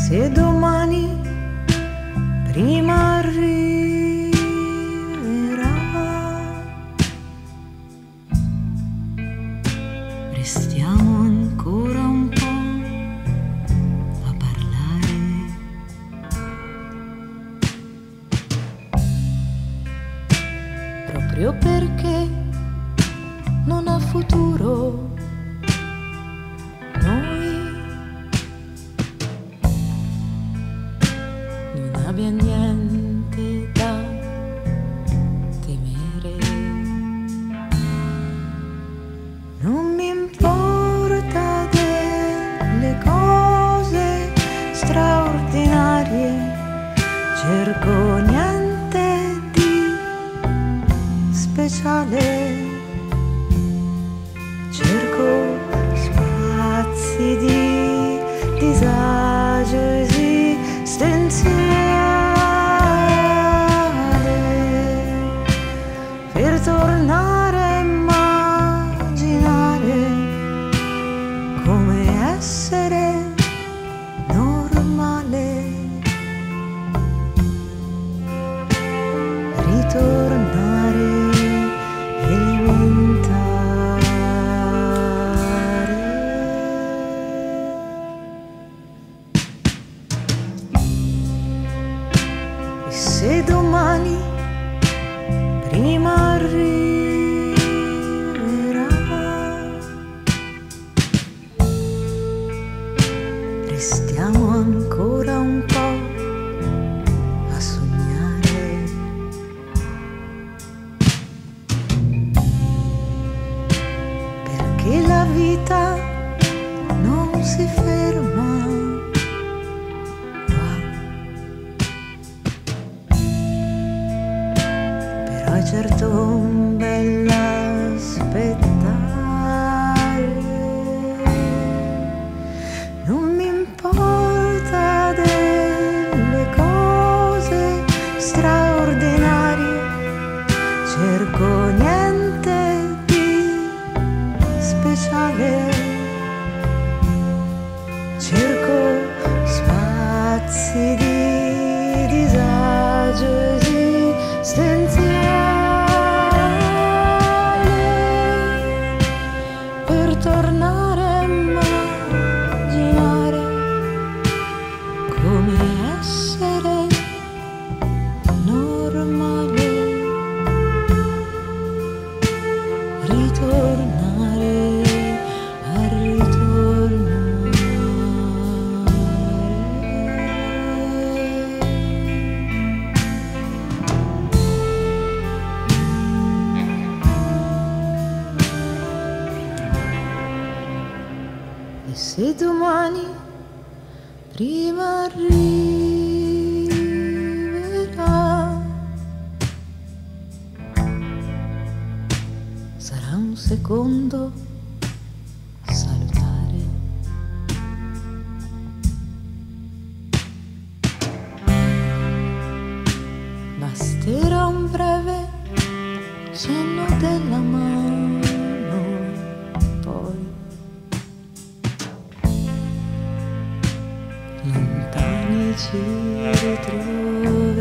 se domani prima arriverà, restiamo ancora un po' a parlare. Proprio perché non ha futuro noi, non abbia niente da temere. Non mi importa delle cose straordinarie, cerco niente di speciale, cerco spazi di disagio esistenziale per tornare a immaginare come essere normale, ritornare elementare. E se domani prima arriverà, restiamo ancora un po' a sognare. Perché la vita non si ferma qua, però è certo un bell'aspettare. Non mi importa delle cose straordinarie, cerco niente di speciale, cerco spazi di disagio esistenziale per tornare a immaginare come essere normale, ritornare a ritornare. E se domani prima arriverà, sarà un secondo salutare. Basterà un breve cenno della mano, poi lontani ci ritroveremo.